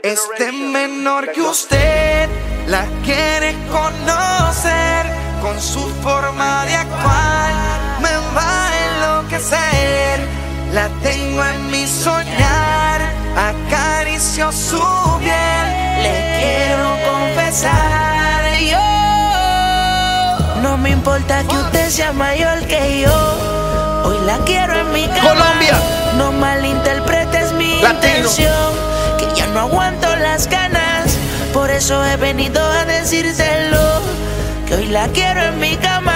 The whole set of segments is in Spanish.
Este menor que usted la quiere conocer, con su forma de actuar me va a enloquecer. La tengo en mi soñar, acaricio su piel, le quiero confesar. Yo no me importa que usted sea mayor que yo, hoy la quiero en mi cama. Colombia. No malinterpretes mi Latino. intención, que ya no aguanto las ganas, por eso he venido a decírselo, que hoy la quiero en mi cama.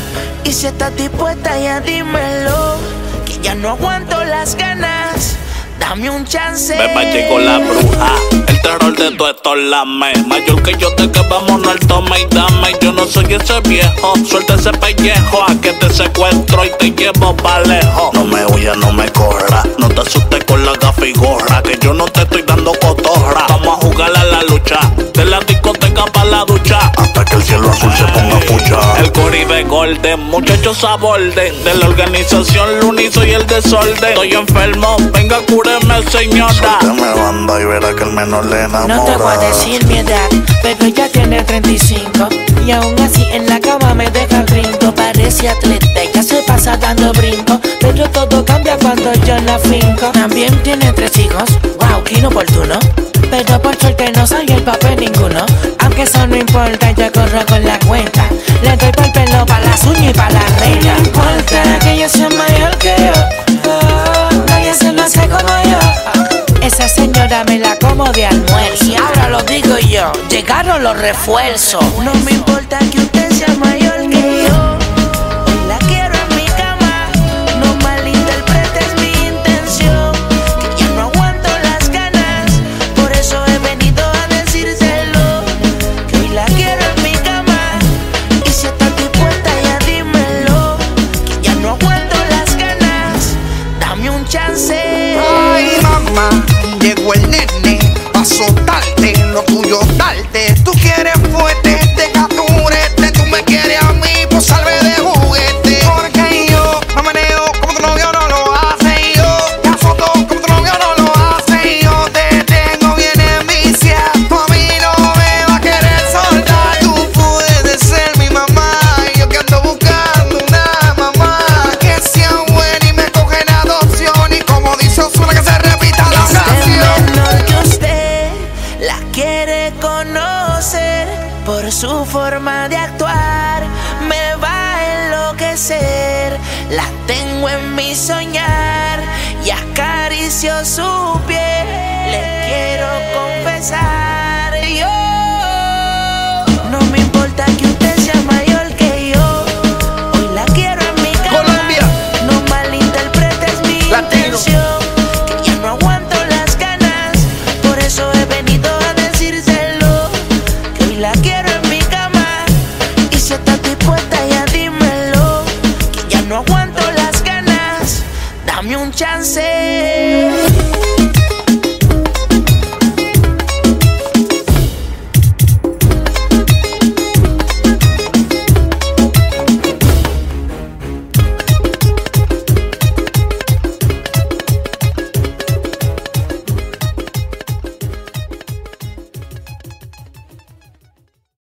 Y si estás dispuesta ya dímelo, que ya no aguanto las ganas, dame un chance. Beba llegó la bruja, el terror de tu esto lame. Mayor que yo te que vámonos al tome y dame. Yo no soy ese viejo, suelta ese pellejo, a que te secuestro y te llevo pa' lejos. No me huyas, no me corra, no te asustes con la gafa y gorra, que yo no te estoy dando cotorra. Vamos a jugar a la lucha, de la discoteca pa' la ducha, hasta que el cielo azul se ponga pucha. El Coribe Golden, muchachos a borde, de la organización Lunizo y el desorden. Estoy enfermo, venga cúreme señora. Suéltame banda y verá que el menor le enamora. No te voy a decir mi edad, pero ella tiene 35 y aún así en la cama me deja el brinco. Parece atleta, ella se pasa dando brinco, pero todo cambia cuando yo la finco. También tiene 3 hijos, wow, qué inoportuno, pero por suerte no soy el papel ninguno. Aunque eso no importa, yo corro con la cuenta, le doy pa'l pelo, pa' las uñas y pa' la reina. No importa que ella sea mayor que yo, nadie se lo hace como yo. Esa señora me la como de almuerzo, y ahora lo digo yo, llegaron los refuerzos. No me importa que usted sea mayor que yo, hoy la quiero en mi cama. No malinterpretes mi intención, que ya no aguanto las ganas, por eso he venido a decírselo, que hoy la quiero en mi cama. Y si estás dispuesta ya dímelo, que ya no aguanto las ganas, dame un chance. Ay, mamá, llegó el nene, pa' soltarte, lo tuyo darte. Tú quieres fuerte, te capturete, tú me quieres a mí, pues salve de juguete. Porque yo me manejo como tu novio no lo hace, y yo te azoto como tu novio no lo hace, y yo te tengo bien enviciado. Tú a mí no me vas a querer soltar. Tú puedes ser mi mamá, y yo que ando buscando una mamá que sea buena y me coge en adopción, y como dice Ozuna que se repita la canción. Menor que usted la quiere conocer, por su forma de actuar me va a enloquecer. La tengo en mi soñar y acaricio su piel, le quiero confesar. Yo no me importa que usted sea mayor que yo, hoy la quiero en mi cama. Colombia. No malinterpretes mi Latino. intención, que ya no aguanto las ganas, por eso he venido a decírselo, que hoy la quiero en mi cama. Y si estás dispuesta ya dímelo, que ya no aguanto las ganas, dame un chance.